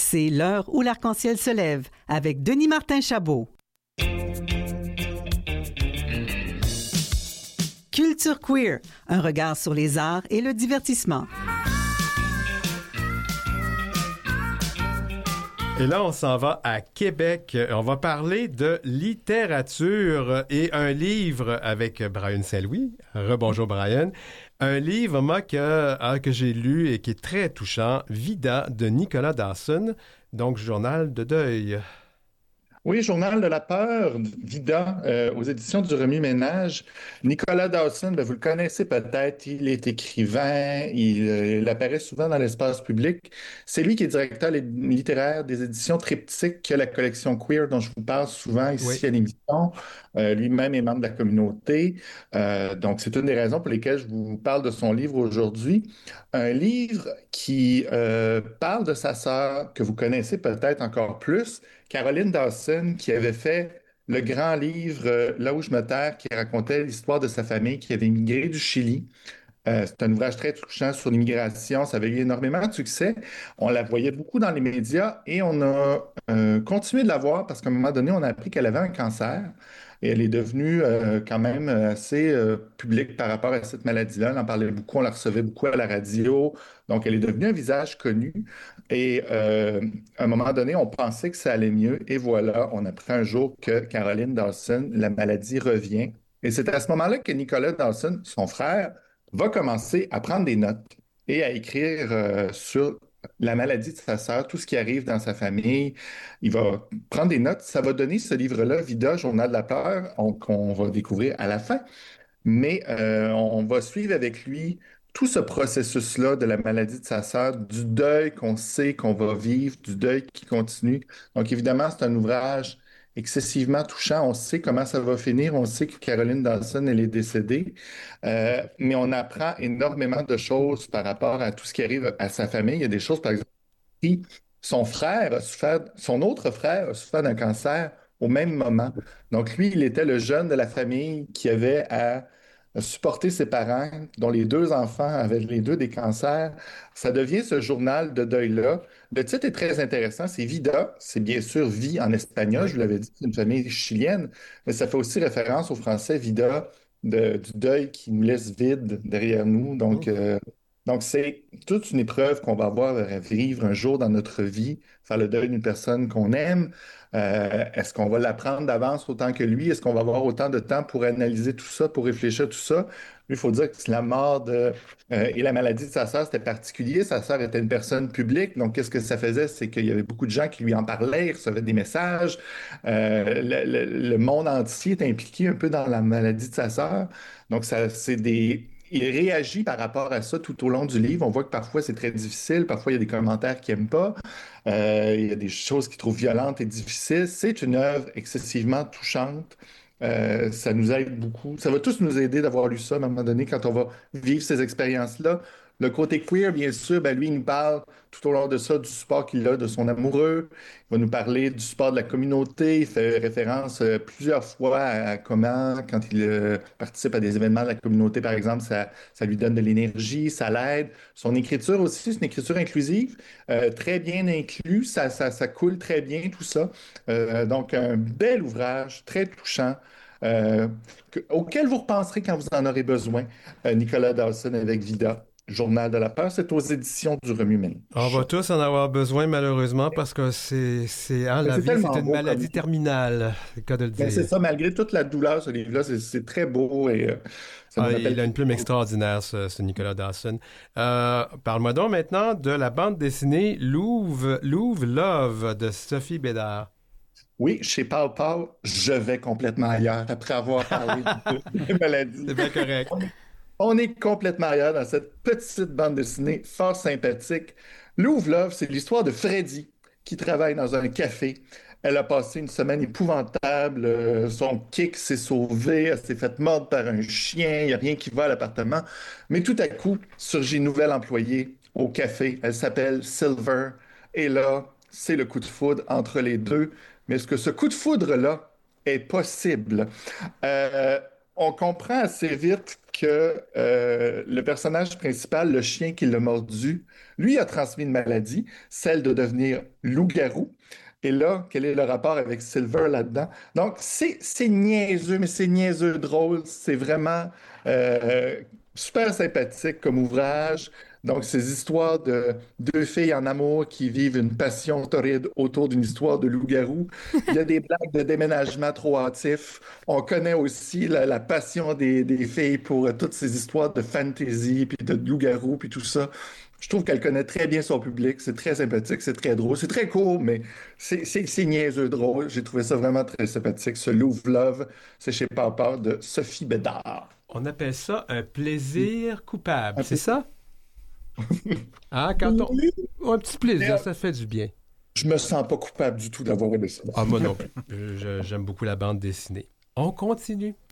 C'est l'heure où l'arc-en-ciel se lève avec Denis Martin Chabot. Culture queer, un regard sur les arts et le divertissement. Et là, on s'en va à Québec. On va parler de littérature et un livre avec Brian Saint-Louis. Rebonjour, Brian. Un livre, moi, que j'ai lu et qui est très touchant, Vida de Nicolas Dawson, donc Journal de deuil. Oui, Journal de la peur, Vida, aux éditions du Remue-Ménage. Nicolas Dawson, ben, vous le connaissez peut-être, il est écrivain, il apparaît souvent dans l'espace public. C'est lui qui est directeur littéraire des éditions Triptyque, qui a la collection queer dont je vous parle souvent Oui. ici à l'émission. Lui-même est membre de la communauté. Donc, c'est une des raisons pour lesquelles je vous parle de son livre aujourd'hui. Un livre qui parle de sa sœur, que vous connaissez peut-être encore plus, Caroline Dawson, qui avait fait le grand livre Là où je me terre, qui racontait l'histoire de sa famille qui avait immigré du Chili. C'est un ouvrage très touchant sur l'immigration. Ça avait eu énormément de succès. On la voyait beaucoup dans les médias et on a continué de la voir parce qu'à un moment donné, on a appris qu'elle avait un cancer et elle est devenue quand même assez publique par rapport à cette maladie-là. On en parlait beaucoup, on la recevait beaucoup à la radio. Donc, elle est devenue un visage connu. Et à un moment donné, on pensait que ça allait mieux. Et voilà, on apprend un jour que Caroline Dawson, la maladie revient. Et c'est à ce moment-là que Nicolas Dawson, son frère, va commencer à prendre des notes et à écrire sur la maladie de sa sœur, tout ce qui arrive dans sa famille. Il va prendre des notes. Ça va donner ce livre-là, Vida, Journal de la peur, qu'on va découvrir à la fin. Mais on va suivre avec lui tout ce processus-là de la maladie de sa sœur, du deuil qu'on sait qu'on va vivre, du deuil qui continue. Donc évidemment, c'est un ouvrage excessivement touchant. On sait comment ça va finir. On sait que Caroline Dawson, elle est décédée. Mais on apprend énormément de choses par rapport à tout ce qui arrive à sa famille. Il y a des choses, par exemple, qui son frère a souffert, son autre frère a souffert d'un cancer au même moment. Donc lui, il était le jeune de la famille qui avait à supporter ses parents, dont les deux enfants avaient les deux des cancers. Ça devient ce journal de deuil-là. Le titre est très intéressant, c'est Vida, c'est bien sûr vie en espagnol, je Oui. vous l'avais dit, c'est une famille chilienne, mais ça fait aussi référence au français Vida, du deuil qui nous laisse vide derrière nous. Oh. Donc, c'est toute une épreuve qu'on va avoir à vivre un jour dans notre vie, faire le deuil d'une personne qu'on aime. Est-ce qu'on va l'apprendre d'avance autant que lui? Est-ce qu'on va avoir autant de temps pour analyser tout ça, pour réfléchir à tout ça? Lui, il faut dire que la mort et la maladie de sa sœur, c'était particulier. Sa sœur était une personne publique. Donc, qu'est-ce que ça faisait? C'est qu'il y avait beaucoup de gens qui lui en parlaient, il recevait des messages. Le monde entier est impliqué un peu dans la maladie de sa sœur. Donc, ça, c'est des il réagit par rapport à ça tout au long du livre. On voit que parfois c'est très difficile, parfois il y a des commentaires qu'il n'aime pas, il y a des choses qu'il trouve violentes et difficiles. C'est une œuvre excessivement touchante. Ça nous aide beaucoup. Ça va tous nous aider d'avoir lu ça à un moment donné quand on va vivre ces expériences-là. Le côté queer, bien sûr, ben lui, il nous parle tout au long de ça du support qu'il a de son amoureux. Il va nous parler du support de la communauté. Il fait référence plusieurs fois à comment, quand il participe à des événements de la communauté, par exemple, ça lui donne de l'énergie, ça l'aide. Son écriture aussi, c'est une écriture inclusive, très bien inclus. Ça coule très bien, tout ça. Donc, un bel ouvrage, très touchant. Auquel vous repenserez quand vous en aurez besoin. Nicolas Dawson avec Vida. Journal de la peur, c'est aux éditions du On va Remue-Ménage. tous en avoir besoin, malheureusement, parce que Mais la c'est vie, c'est tellement une beau comme maladie livre. terminale, c'est le cas de le Mais c'est dire. ça, malgré toute la douleur, ce livre-là, c'est très beau et ça nous Ah, rappelle il a une quelque plume chose. extraordinaire, ce Nicolas Dawson. Parle-moi donc maintenant de la bande dessinée Louvre Love de Sophie Bédard. Oui, chez Pau Pau, je vais complètement ailleurs après avoir parlé de maladie. C'est bien correct. On est complètement ailleurs dans cette petite bande dessinée fort sympathique. Louve Love, c'est l'histoire de Freddy qui travaille dans un café. Elle a passé une semaine épouvantable. Son kick s'est sauvé. Elle s'est faite mordre par un chien. Il n'y a rien qui va à l'appartement. Mais tout à coup, surgit une nouvelle employée au café. Elle s'appelle Silver. Et là, c'est le coup de foudre entre les deux. Mais est-ce que ce coup de foudre-là est possible? Euh, on comprend assez vite que le personnage principal, le chien qui l'a mordu, lui a transmis une maladie, celle de devenir loup-garou. Et là, quel est le rapport avec Silver là-dedans? Donc, c'est niaiseux, mais c'est niaiseux drôle. C'est vraiment super sympathique comme ouvrage. Donc, ces histoires de deux filles en amour qui vivent une passion torride autour d'une histoire de loup-garou. Il y a des blagues de déménagement trop hâtifs. On connaît aussi la passion des filles pour toutes ces histoires de fantasy, puis de loup-garou, puis tout ça. Je trouve qu'elle connaît très bien son public. C'est très sympathique, c'est très drôle. C'est très court, mais c'est niaiseux drôle. J'ai trouvé ça vraiment très sympathique. Ce Louvre Love, c'est chez Papa de Sophie Bédard. On appelle ça un plaisir coupable, Un c'est peu- ça? Ah, quand on... Oui. Un petit plaisir, ça fait du bien. Je me sens pas coupable du tout d'avoir aimé ça. Ah, moi non plus. J'aime beaucoup la bande dessinée. On continue.